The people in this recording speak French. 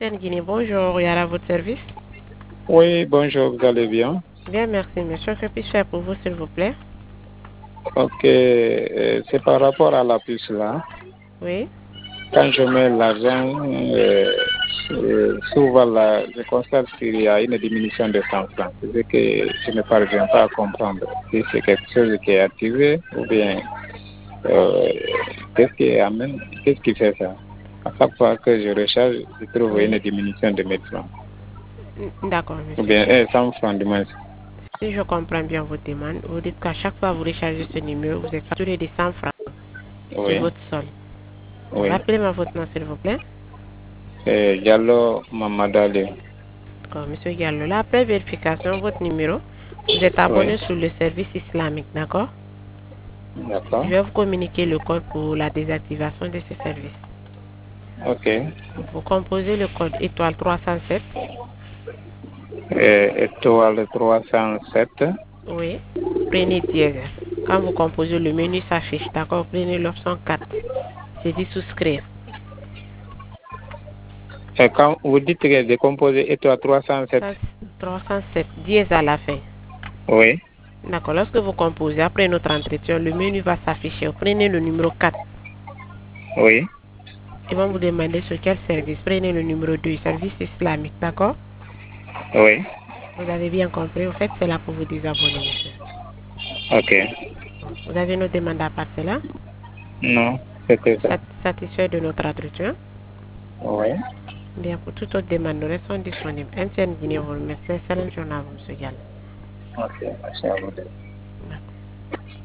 Guinée, bonjour, il y a à votre service. Oui, bonjour, vous allez bien? Bien, merci, monsieur. Que puis-je faire pour vous, s'il vous plaît? Ok, c'est par rapport à la puce là. Oui. Quand je mets l'argent, souvent là, je constate qu'il y a une diminution de 100 francs. C'est ce que je ne parviens pas à comprendre. Si c'est quelque chose qui est activé ou bien euh, qu'est-ce qui fait ça? À chaque fois que je recharge, je trouve une Oui. diminution de 1000 francs. D'accord, Ou monsieur. bien 100 francs du moins. Si je comprends bien votre demande, vous dites qu'à chaque fois que vous rechargez ce numéro, vous êtes facturé de 100 francs sur Oui, votre sol. oui. Rappelez-moi votre nom, s'il vous plaît. Diallo Mamadali. D'accord, monsieur Gallo. Là, après vérification, votre numéro, vous êtes Oui, abonné sur le service islamique, d'accord? Je d'accord. vais vous communiquer le code pour la désactivation de ce service. Ok. Vous composez le code étoile 307. Étoile 307. Oui. Prenez dièse. Quand vous composez, le menu s'affiche. D'accord. Prenez l'option 4. C'est dit souscrire. Et quand vous dites que j'ai composé étoile 307. Ça, 307. Dièse à la fin. Oui, D'accord. Lorsque vous composez, après notre entretien, le menu va s'afficher. Prenez le numéro 4. oui, Ils vont vous demander sur quel service. Prenez le numéro 2, service islamique. D'accord. oui. Vous avez bien compris. Au fait, c'est là pour vous désabonner, monsieur. Ok. Vous avez nos demandes à part cela. Non, c'était ça. Satisfait de notre entretien. Oui. Bien, pour toute autre demande, nous restons disponibles. MTN Guinée vous remercie. Excellente journée à vous, monsieur Gall. Ok, merci à vous.